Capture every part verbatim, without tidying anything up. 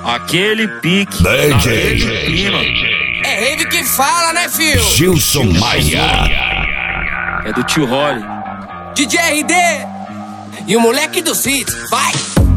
Aquele pique, D J naquele clima. É rave que fala, né, filho? Gilson Maia. É do tio Holly. D J R D e o moleque do Cid, vai!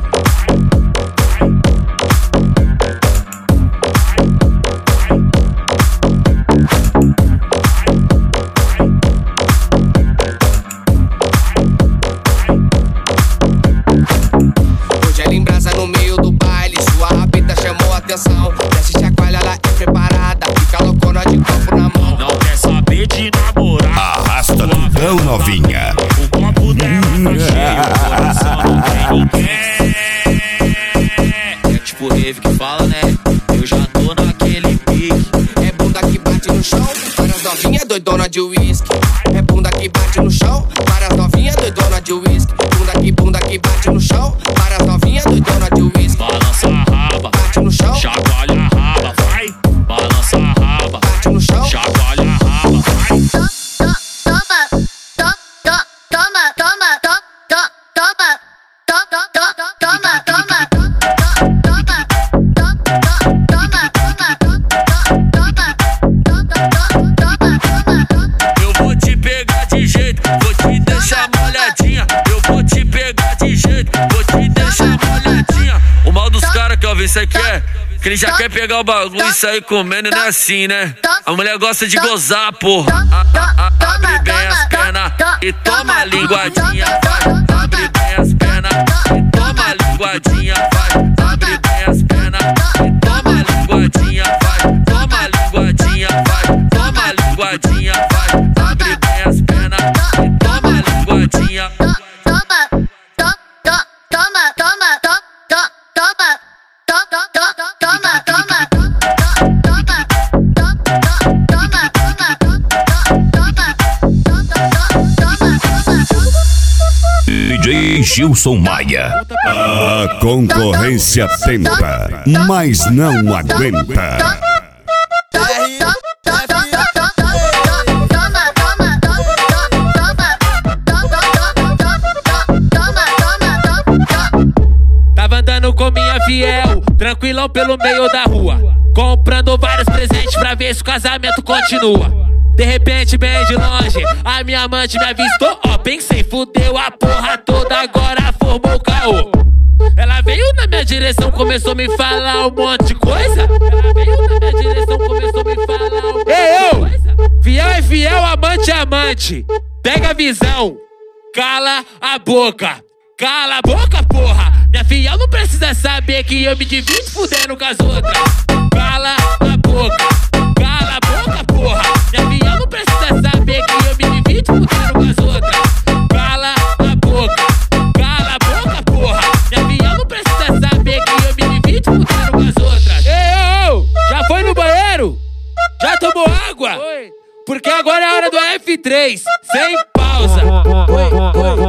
Hoje ela embrasa no meio do baile, sua rabita chamou a atenção. Desce chacoalha, ela é preparada, fica loucona de copo na mão. Não quer saber de namorar. Arrasta no pão, novinha. O copo dela tá cheio, o coração não tem ninguém. É tipo rave que fala, né? Eu já tô naquele pique. É bunda que bate no chão, várias novinhas doidona de uísque. É bunda que bate no chão, várias novinhas doidona de uísque. Bunda que bunda que bate no chão, várias novinhas doidona de uísque. Balança a raba, Bate no chão, chacoalha a raba, vai. Balança a raba, bate no chão. chacoalha a raba, vai. Eu vou te pegar de jeito, vou te deixar molhadinha. Eu vou te pegar de jeito, vou te deixar molhadinha. O mal dos caras que eu vi, cê quer? Que ele já quer pegar o bagulho e sair comendo, não é assim, né? A mulher gosta de gozar, porra. A, a, a, abre bem as pernas e toma a linguadinha, vai. Abre bem as pernas e toma a linguadinha, vai. Abre bem as pernas e toma a linguadinha, vai. Toma a linguadinha, vai. Toma a linguadinha, vai. Abre bem as pernas e toma a linguadinha. D J Gilson Maia. A concorrência tenta, mas não aguenta. Tava andando com minha fiel, tranquilão pelo meio da rua, comprando vários presentes pra ver se o casamento continua. De repente, bem de longe, a minha amante me avistou. Ó, pensei, fudeu a porra toda, agora formou o caô. Ela veio na minha direção, começou a me falar um monte de coisa. Ela veio na minha direção, começou a me falar um monte de coisa. Ei, eu! Fiel é fiel, amante é amante. Pega a visão, cala a boca. Cala a boca, porra! Minha fiel não precisa saber que eu me divido fudendo com as outras. Cala a boca, cala a boca, porra! Minha fiel não precisa saber que eu me divido fudendo com as outras. Cala a boca, cala a boca, porra! Minha fiel não precisa saber que eu me divido fudendo com as outras. Ei, ô, ô, já foi no banheiro? Já tomou água? Oi. Porque agora é a hora do F três, sem pausa. Oi, oi, oi.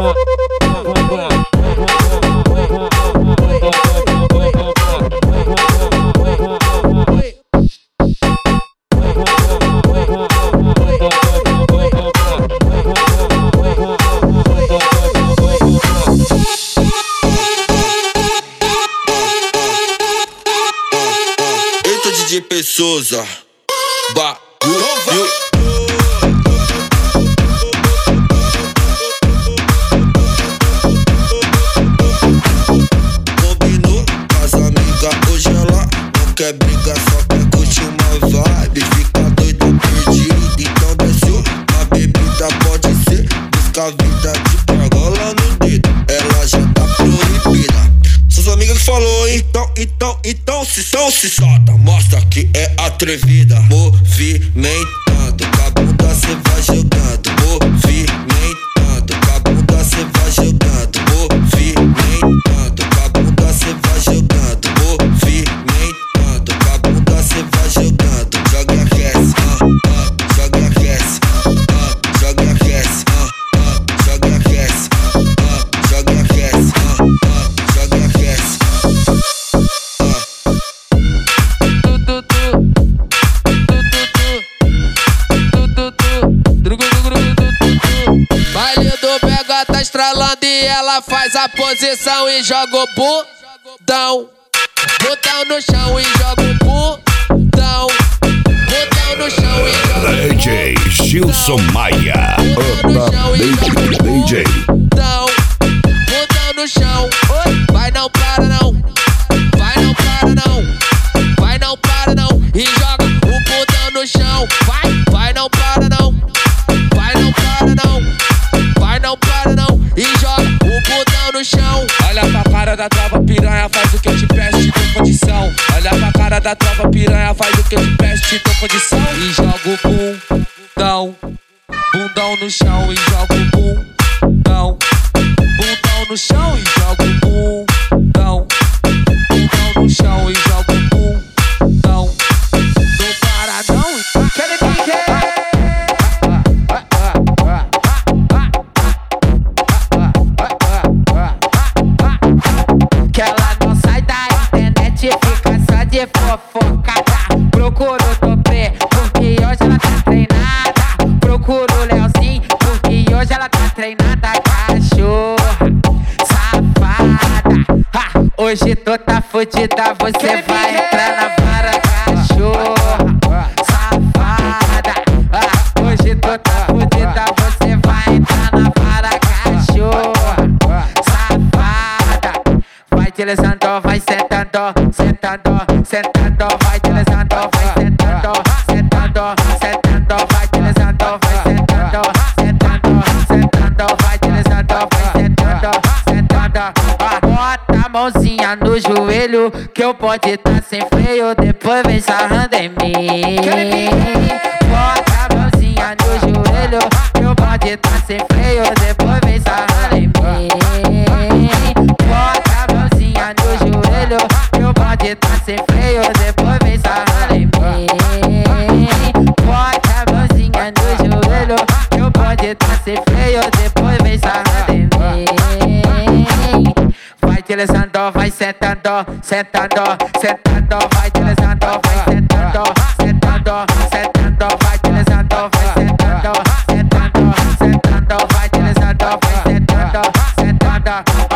Eita, D J Pessoa, bagulho. Combinou com as amigas, hoje ela não quer brigar, só quer curtir uma vibe. Fica doida, perdida, então desceu. A bebida pode ser, busca a vida de pagola no dedo. Ela já tá proibida. Suas amigas que falou, então, então, então se são, se solta. Mostra que é atrevida. Movimentando, com a bunda cê vai jogando. Movimentando, com a bunda cê vai jogando. Movimentando, com a bunda cê vai jogando. Movimentando, com a bunda cê vai jogando. Joga e aquece, ah, ah, joga e aquece, ah, ah, joga e aquece, ah, ah, joga e aquece, ah, ah, joga e aquece, ah, ah, joga e aquece. Baile do Pega tá estralando e ela faz a posição e joga o bundão. botão no chão e joga o bundão. Botão no chão e joga o D J Gilson Maia. botão no chão e joga o D J. bundão. Botão no chão, vai não para não, vai não para não, vai não para não. E joga o botão no chão, vai, vai não para não, vai não para não, vai não para não. E joga o botão no chão. Olha pra cara da tropa piranha, faz o que eu te peço, te dou condição. Olha pra cara da tropa piranha, faz o que eu te peço, te dou condição. E joga o bundão, bundão no chão. E joga o bundão, bundão no chão. E joga o bundão, bundão no chão. E joga o bundão, não para não. Quer que Que ela não sai da internet, fica só de fofocada. Procuro o Topê, porque hoje ela tá treinada. Procuro o Leozinho, porque hoje ela tá treinada. Cachorra, safada, ha, hoje tu tá fudida, você vai entrar na vara. Cachorra, safada, ha, hoje tu tá fudida, você vai entrar na vara. Cachorra, safada, vai deslizando, vai sentando, sentando, sentando, vai deslizando, vai sentando, sentando, sentando, vai deslizando, vai sentando, sentando, sentando, vai deslizando, vai sentando, sentando. Ah, bota a mãozinha no joelho, que eu pode tá sem freio, depois vem sarrando em mim. Bota a mãozinha no joelho, que eu pode tá sem freio, depois vem sarrando em mim. Bota a mãozinha no joelho, que eu pode tá sem freio, depois vem sarrando em mim. Bota a mãozinha no joelho, que eu pode tá sem freio, depois vem sarrando em mim. Vai deslizando, vai sentando, sentando, sentando, vai deslizando, vai sentando, sentando, sentando, vai deslizando, vai sentando, sentando, sentando, vai deslizando, vai sentando, sentando.